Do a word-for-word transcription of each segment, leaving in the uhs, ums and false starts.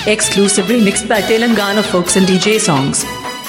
Exclusively mixed by Telangana Folks and D J Songs.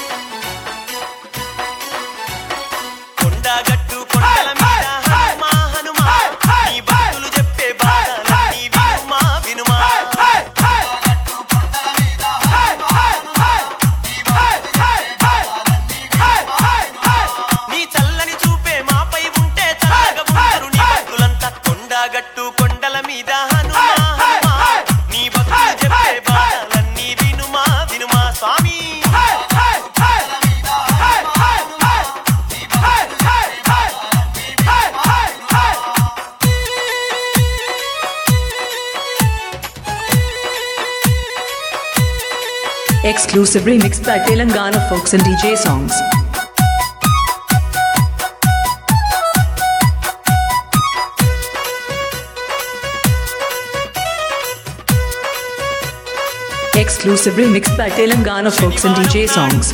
Exclusively mixed by Telangana Folks and D J Songs. Exclusively mixed by Telangana Folks and D J Songs.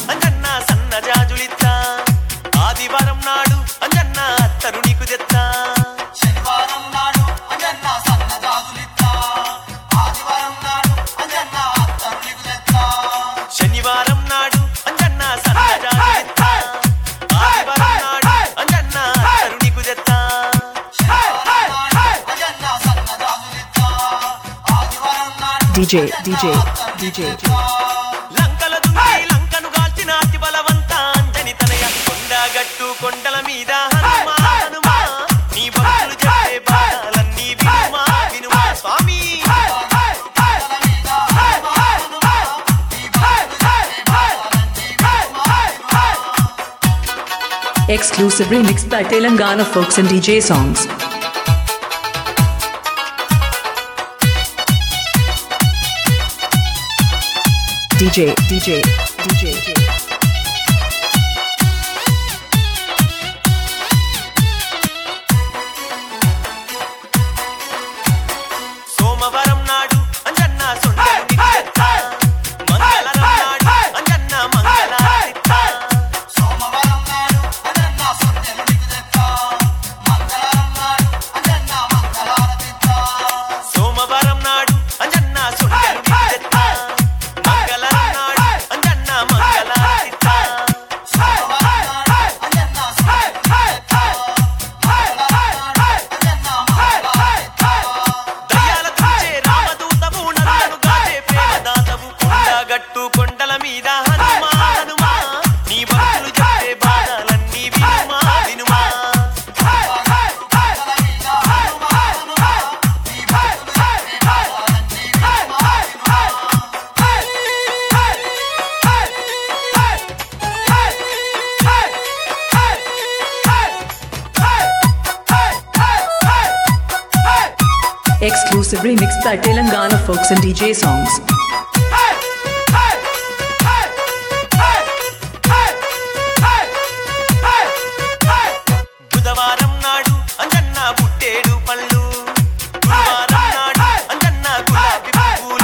D J, D J, D J. లంకల దుంగి లంకను గాల్చిన అతి బలవంత అంజని తనయ కొండగట్టు కొండల మీద హనుమా హనుమా నీ భక్తులు చెప్పే బాణాలన్నీ వినుమా వినుమా స్వామి. Exclusively mixed by Telangana Folks and D J Songs. D J, D J, D J. సోమవారం నాడు అంజన్న సొండలు నిత్యత్త మంగళవారం నాడు అంజన్న మంగళారిత్త. సోమవారం నాడు అంజన్న సొండలు నిత్యత్త మంగళవారం నాడు అంజన్న మంగళారిత్త. సోమవారం నాడు Anjanna సొండలు నిత్యత్త Exclusively mixed by Telangana Folks and D J Songs. బుధవారం నాడు అంజన్న బుట్టేడు పళ్ళు గురువారం నాడు అంజన్న గులాబీ పువ్వులు.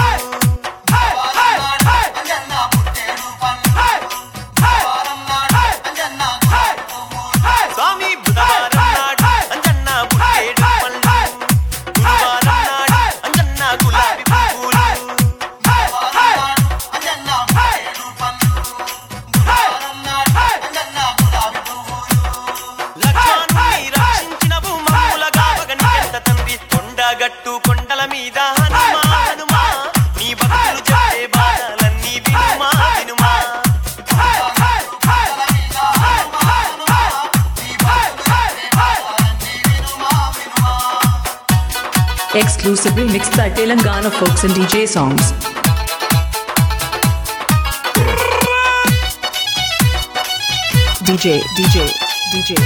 స్వామి బుధవారం నాడు అంజన్న బుట్టేడు పళ్ళు గట్టు కొండల మీద హనుమా హనుమా నీ భక్తులు చెప్పే బాణాలన్నీ వినుమా వినుమా. Exclusively mixed by Telangana Folks and D J Songs. D J, D J, D J.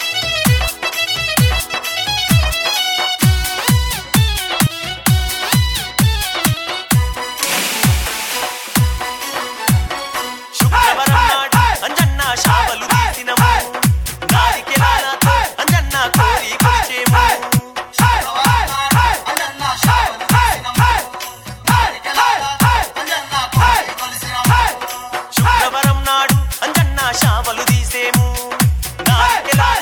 శావలు తీసినము నారికెలాలతో Anjanna కోరి కొలిచేము. శుక్రవారం నాడు Anjanna శావలు తీసేము నారికెలాల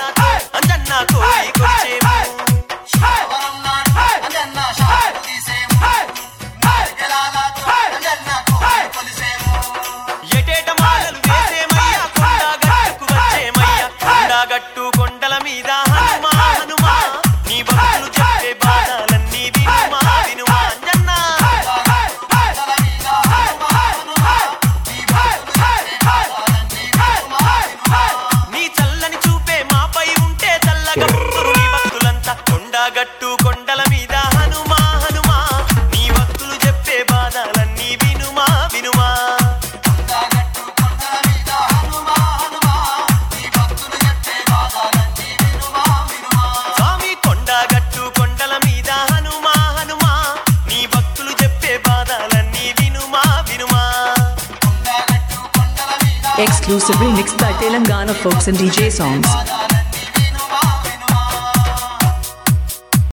Exclusive remixed by Telangana Folks and D J Songs.